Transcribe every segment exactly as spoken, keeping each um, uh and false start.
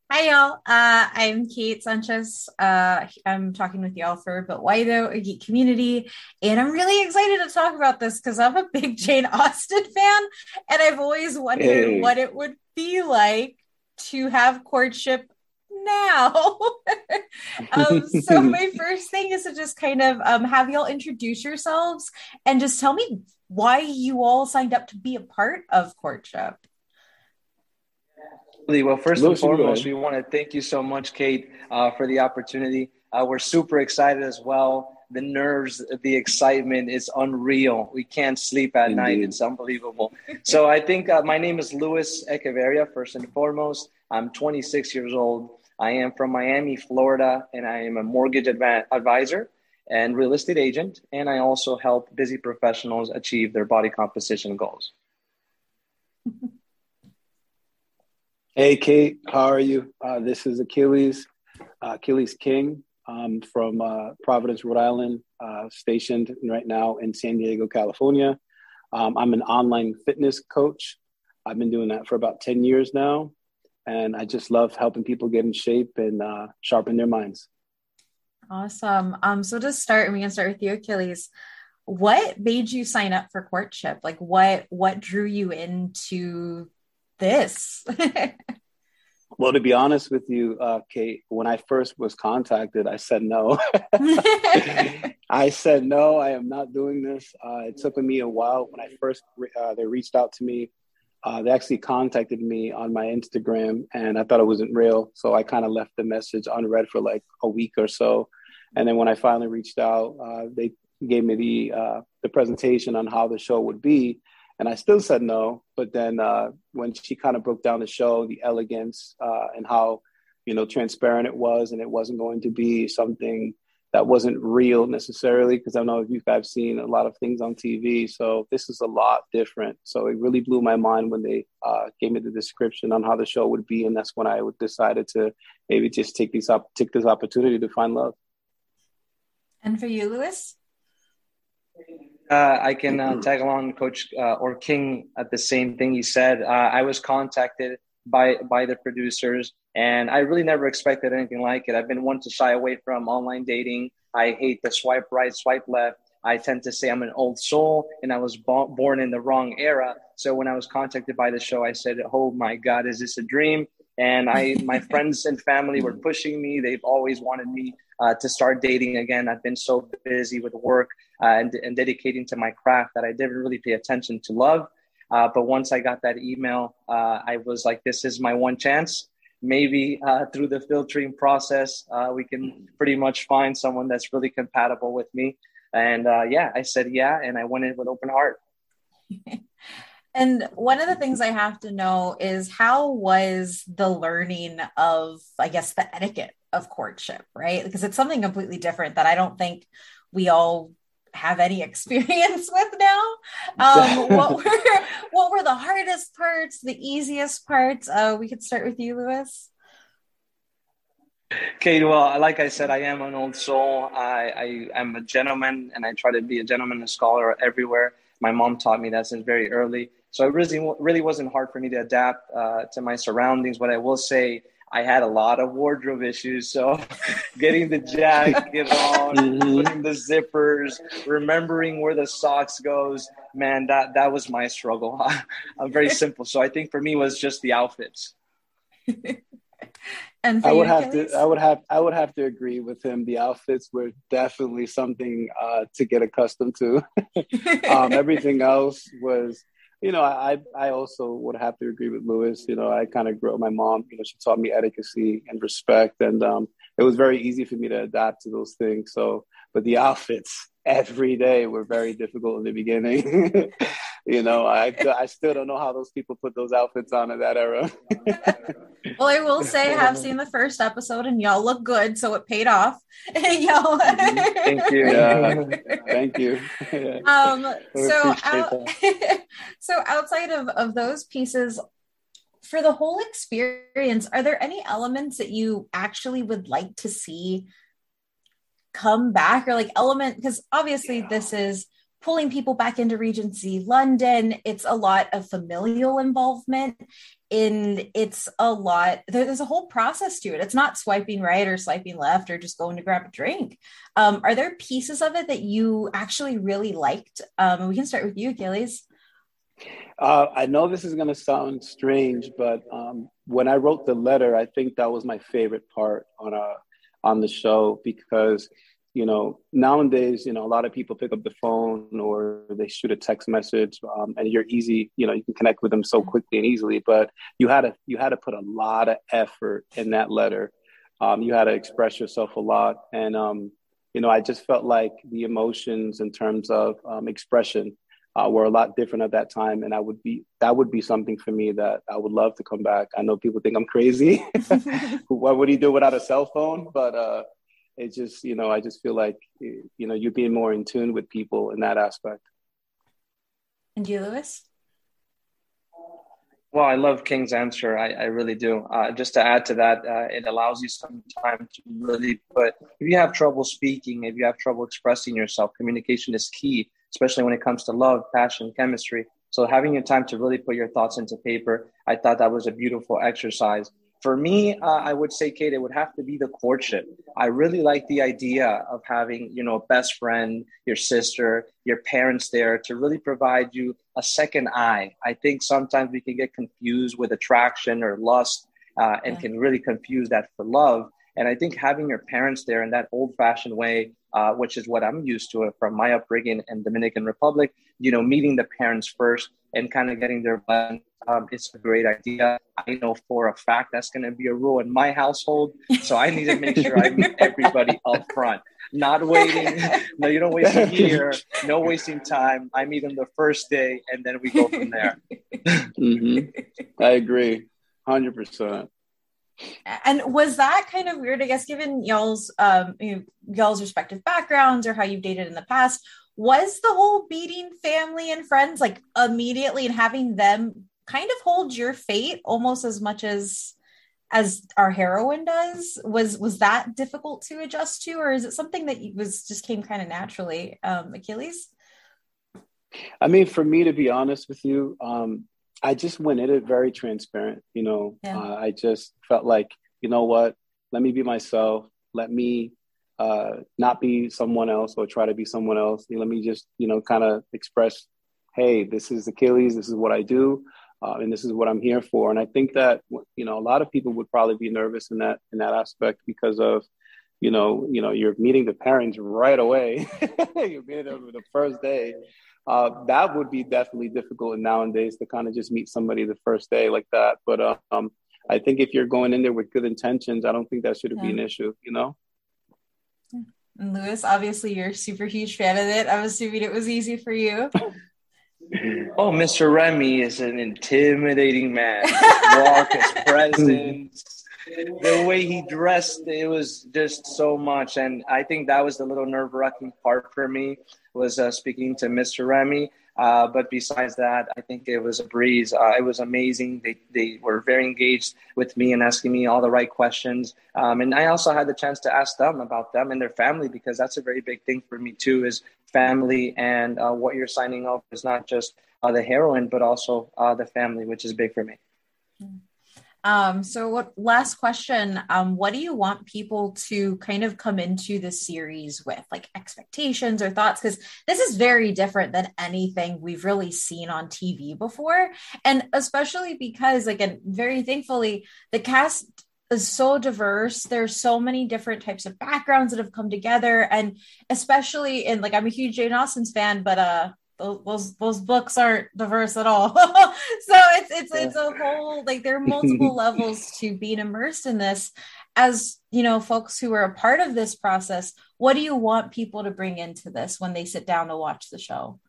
Hi, y'all. Uh, I'm Kate Sanchez. Uh, I'm talking with y'all for But Why Though, a geek community. And I'm really excited to talk about this because I'm a big Jane Austen fan. And I've always wondered what Hey, it would be like to have courtship now. um, so, my first thing is to just kind of um, have y'all introduce yourselves and just tell me why you all signed up to be a part of courtship. Absolutely. Well, first and Louis, you can go foremost, ahead. we want to thank you so much, Kate, uh, for the opportunity. Uh, we're super excited as well. The nerves, the excitement is unreal. We can't sleep at night. Indeed. It's unbelievable. So I think uh, my name is Luis Echeverria, first and foremost. I'm twenty-six years old. I am from Miami, Florida, and I am a mortgage adva- advisor and real estate agent. And I also help busy professionals achieve their body composition goals. Hey, Kate, how are you? Uh, this is Achilles, uh, Achilles King um, from uh, Providence, Rhode Island, uh, stationed right now in San Diego, California. Um, I'm an online fitness coach. I've been doing that for about ten years now. And I just love helping people get in shape and uh, sharpen their minds. Awesome. Um, so to start, and we can start with you, Achilles. What made you sign up for courtship? Like what what drew you into this? Well, to be honest with you, uh, Kate, when I first was contacted, I said no. I said no. I am not doing this. Uh, it took me a while when I first uh, they reached out to me. Uh, they actually contacted me on my Instagram, and I thought it wasn't real, so I kind of left the message unread for like a week or so. And then when I finally reached out, uh, they gave me the uh, the presentation on how the show would be, and I still said no. But then uh, when she kind of broke down the show, the elegance uh, and how you know transparent it was, and it wasn't going to be something that wasn't real necessarily, because I know you guys have seen a lot of things on T V. So this is a lot different. So it really blew my mind when they uh, gave me the description on how the show would be, and that's when I would decided to maybe just take these up take this opportunity to find love. And for you, Lewis? Uh, I can uh, tag along, Coach uh, or King, at the same thing he said. Uh, I was contacted by by the producers, and I really never expected anything like it. I've been one to shy away from online dating. I hate the swipe right, swipe left. I tend to say I'm an old soul, and I was bo- born in the wrong era. So when I was contacted by the show, I said, "Oh my God, is this a dream?" And I, my friends and family were pushing me. They've always wanted me uh, to start dating again. I've been so busy with work uh, and, and dedicating to my craft that I didn't really pay attention to love. Uh, but once I got that email, uh, I was like, this is my one chance. Maybe uh, through the filtering process, uh, we can pretty much find someone that's really compatible with me. And uh, yeah, I said yeah, and I went in with open heart. And one of the things I have to know is how was the learning of, I guess, the etiquette of courtship, right? Because it's something completely different that I don't think we all have any experience with now. Um, what were what were the hardest parts, the easiest parts? Uh, we could start with you, Lewis. Okay, well, like I said, I am an old soul. I, I am a gentleman, and I try to be a gentleman and scholar everywhere. My mom taught me that since very early. So it really, really wasn't hard for me to adapt uh, to my surroundings. But I will say, I had a lot of wardrobe issues. So getting the jacket on, hmm putting the zippers, remembering where the socks goes, man, that that was my struggle. I'm very simple. So I think for me it was just the outfits. And for I you, would have to I Achilles? would have I would have to agree with him. The outfits were definitely something uh, to get accustomed to. Um, everything else was, you know, I I also would have to agree with Lewis. You know, I kind of grew up. My mom, you know, she taught me etiquette and respect, and um, it was very easy for me to adapt to those things. So, but the outfits every day were very difficult in the beginning. You know, I I still don't know how those people put those outfits on in that era. Well, I will say I have seen the first episode and y'all look good, so it paid off. y'all. hmm Thank Yeah, you. thank you. Yeah. um, I so appreciate out that. so outside of, of those pieces, for the whole experience, are there any elements that you actually would like to see come back or like element? Because obviously this is pulling people back into Regency London. It's a lot of familial involvement. In it's a lot, there's a whole process to it. It's not swiping right or swiping left or just going to grab a drink. Um, are there pieces of it that you actually really liked? Um, we can start with you, Achilles. Uh, I know this is going to sound strange, but um, when I wrote the letter, I think that was my favorite part on a, on the show, because you know, nowadays, you know, a lot of people pick up the phone or they shoot a text message, um, and you're easy, you know, you can connect with them so quickly and easily, but you had to, you had to put a lot of effort in that letter. Um, you had to express yourself a lot. And, um, you know, I just felt like the emotions in terms of um, expression uh, were a lot different at that time. And I would be, that would be something for me that I would love to come back. I know people think I'm crazy. What would he do without a cell phone? But, uh, It just, you know, I just feel like, you know, you're being more in tune with people in that aspect. And you, Lewis? Well, I love King's answer. I, I really do. Uh, just to add to that, uh, it allows you some time to really put, if you have trouble speaking, if you have trouble expressing yourself, communication is key, especially when it comes to love, passion, chemistry. So having your time to really put your thoughts into paper, I thought that was a beautiful exercise. For me, uh, I would say, Kate, it would have to be the courtship. I really like the idea of having, you know, a best friend, your sister, your parents there to really provide you a second eye. I think sometimes we can get confused with attraction or lust uh, and yeah. can really confuse that for love. And I think having your parents there in that old-fashioned way, uh, which is what I'm used to from my upbringing in Dominican Republic, you know, meeting the parents first and kind of getting their blessing. Um, it's a great idea. I know for a fact that's going to be a rule in my household. So I need to make sure I meet everybody up front. Not waiting. No, you don't waste a year. No wasting time. I meet them the first day, and then we go from there. Mm-hmm. I agree. one hundred percent. And was that kind of weird, I guess, given y'all's um, you know, y'all's respective backgrounds or how you've dated in the past? Was the whole meeting family and friends like immediately and having them kind of hold your fate almost as much as as our heroine does? Was was that difficult to adjust to, or is it something that was just came kind of naturally, um, Achilles? I mean, for me, to be honest with you, um, I just went in it very transparent. You know, yeah. uh, I just felt like, you know what, let me be myself. Let me uh, not be someone else or try to be someone else. Let me just, you know, kind of express, hey, this is Achilles. This is what I do. Uh, and this is what I'm here for. And I think that, you know, a lot of people would probably be nervous in that, in that aspect because of, you know, you know, you're meeting the parents right away. You're meeting them the first day. Uh, that would be definitely difficult nowadays to kind of just meet somebody the first day like that. But um, I think if you're going in there with good intentions, I don't think that should yeah. be an issue, you know? And Lewis, obviously you're a super huge fan of it. I'm assuming it was easy for you. Oh, Mister Remy is an intimidating man. His walk, his presence, the way he dressed, it was just so much. And I think that was the little nerve-wracking part for me, was uh, speaking to Mister Remy. Uh, but besides that, I think it was a breeze. Uh, it was amazing. They they were very engaged with me and asking me all the right questions. Um, and I also had the chance to ask them about them and their family, because that's a very big thing for me too, is family. And uh, what you're signing up is not just uh, the heroine, but also uh, the family, which is big for me. Um, so what last question, um, what do you want people to kind of come into the series with, like expectations or thoughts? Because this is very different than anything we've really seen on T V before. And especially because, again, very thankfully, the cast is so diverse. There's so many different types of backgrounds that have come together. And especially in, like, I'm a huge Jane Austen's fan, but uh those those books aren't diverse at all. So it's it's it's a whole, like, there are multiple levels to being immersed in this. As you know, folks who are a part of this process, what do you want people to bring into this when they sit down to watch the show?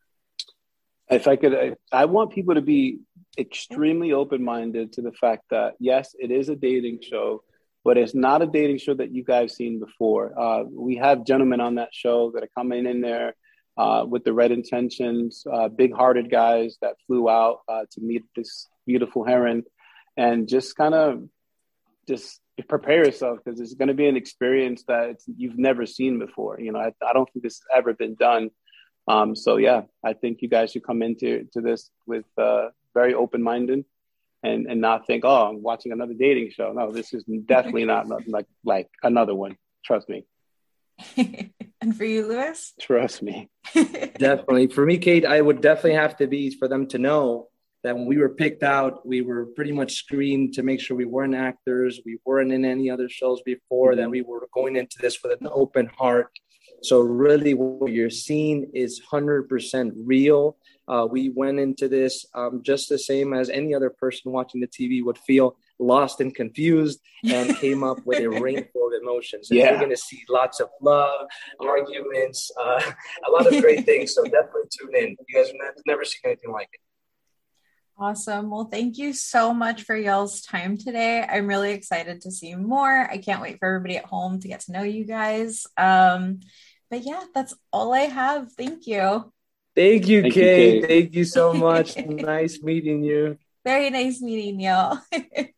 If I could, I, I want people to be extremely open-minded to the fact that, yes, it is a dating show, but it's not a dating show that you guys seen before. Uh, we have gentlemen on that show that are coming in there Uh, with the right intentions, uh, big-hearted guys that flew out uh, to meet this beautiful heron, and just kind of just prepare yourself, because it's going to be an experience that it's, you've never seen before. You know, I, I don't think this has ever been done Um, so yeah, I think you guys should come into to this with uh, very open minded and and not think, oh, I'm watching another dating show. No, this is definitely not, not like like another one. Trust me. And for you, Lewis? Trust me. Definitely. For me, Kate, I would definitely have to be for them to know that when we were picked out, we were pretty much screened to make sure we weren't actors. We weren't in any other shows before, mm-hmm. that we were going into this with an open heart. So really what you're seeing is one hundred percent real. Uh, we went into this um, just the same as any other person watching the T V would feel, lost and confused, and came up with a rainbow of emotions. And yeah. You're going to see lots of love, arguments, uh, a lot of great things. So definitely tune in. You guys have never seen anything like it. Awesome. Well, thank you so much for y'all's time today. I'm really excited to see more. I can't wait for everybody at home to get to know you guys. Um, but yeah, that's all I have. Thank you. Thank you, Thank Kate. You, Kate. Thank you so much. Nice meeting you. Very nice meeting y'all.